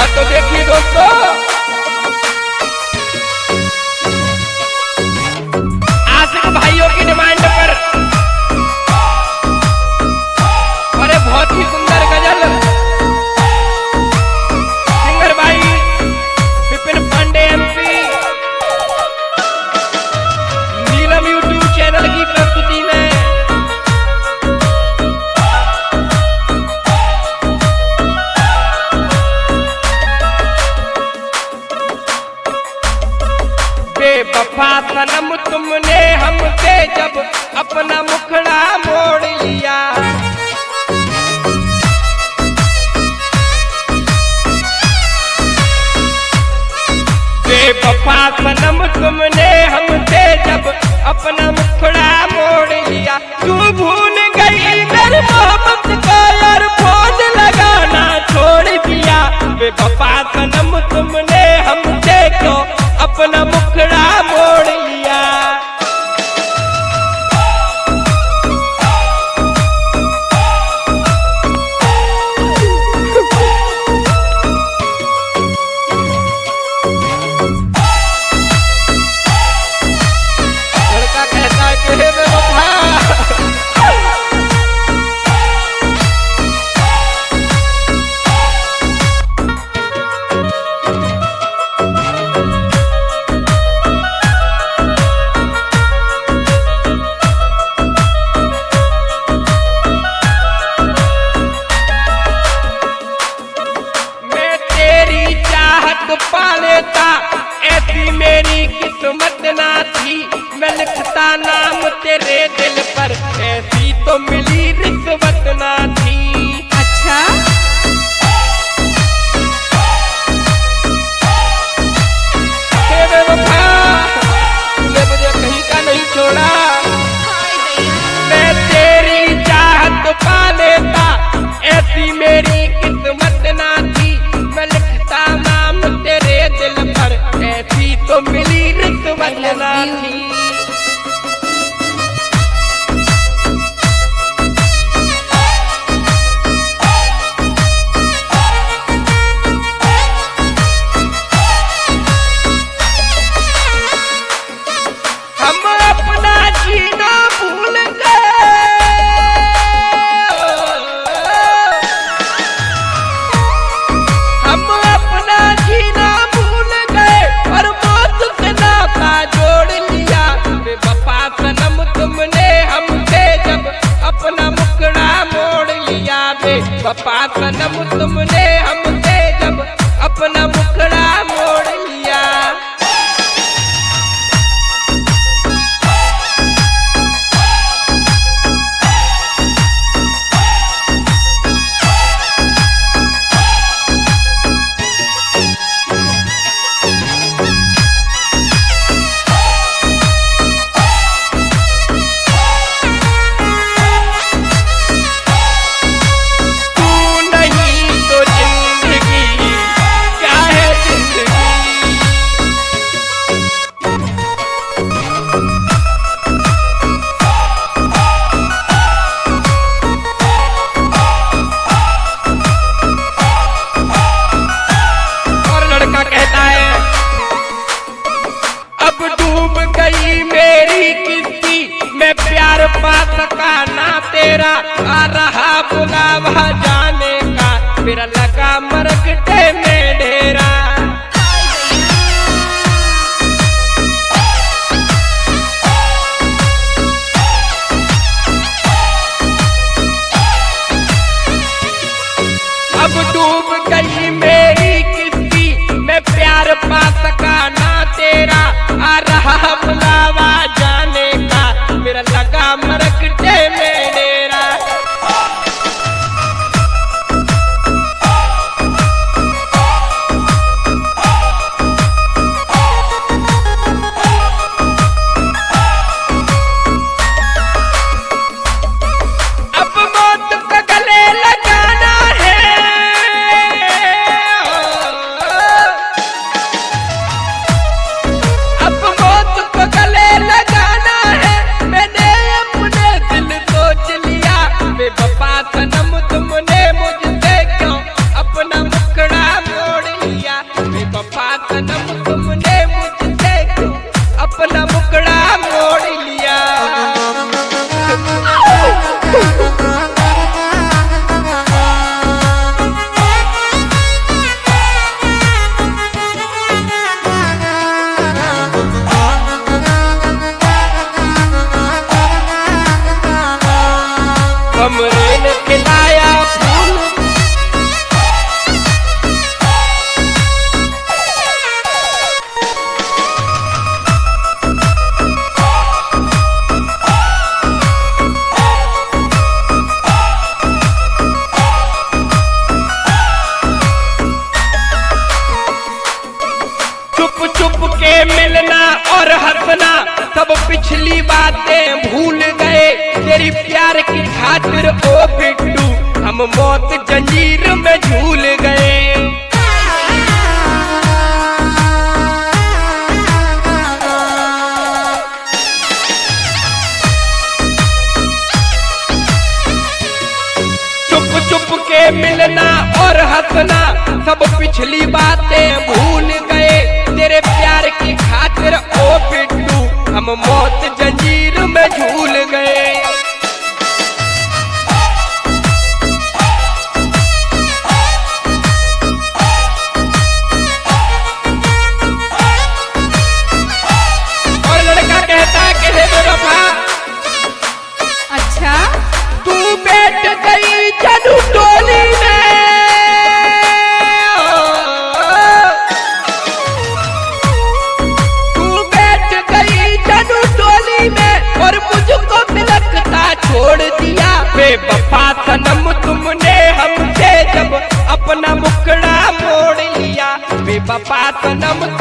तो देखिए दोस्तों, आशिक भाइयों की डिमांड पर और एक बहुत ही सुंदर गजल सिंगर भाई Vipin Pandey MP Neelam YouTube channel की प्रस्तुति में बेवफा सनम तुमने हमसे जब अपना मुखड़ा मोड़ लिया, बेवफा सनम तुमने हमसे जब अपना मुखड़ा मोड़ लिया। तू भूल गई मेरी मोहब्बत को और फोन लगाना छोड़ दिया। बेवफा सनम तुमने हमसे क्यों अपना मुखड़ा मोड़ लिया। लड़का कहता है कि हे बेवफा, पा लेता ऐसी मेरी किस्मत ना थी। मैं लिखता नाम तेरे दिल पर, ऐसी तो मिली रिश्वत ना थी। अच्छा, हे बेवफा, तूने मुझे कहीं का नहीं छोड़ा। मैं तेरी चाहत पा लेता ऐसी मेरी किस्मत ना थी। मैं लिखता नाम तेरे दिल पर, ऐसी तो मिली रिश्वत ना थी। हम अपना जीना भूल गए, हम अपना जीना भूल गए और मौत से नाता जोड़ लिया। बेवफा सनम तुमने हमसे जब अपना मुखड़ा मोड़ लिया। बेवफा सनम तुमने हमसे जब अपना मुखड़ा मोड़ लिया। कहता है अब डूब गई मेरी किस्ती, मैं प्यार पा सका ना तेरा। आ रहा बुलावा जाने का, फिर लगा मरकटे में डेरा। अब डूब गई मेरी प्यार पा सका ना तेरा। आ रहा बुलावा जाने का, मेरा लगा मरकटे में डेरा। बातें भूल गए तेरी प्यार की खातिर ओ बिट्टू, हम मौत जंजीर में झूल गए। चुप चुप के मिलना और हंसना सब पिछली बातें भूल गए तेरे प्यार की खातिर ओ बिट्टू, हम मौत जंजीर में झूल गए। और लड़का कहता कि हे बेवफा, अच्छा तू बैठ गई जनु टोली में, तू बैठ गई जनु टोली में और मुझको बिलखता छोड़ दिया। बेवफा सनम तुमने हमसे जब अपना मुखड़ा मोड़ लिया, बेवफा सनम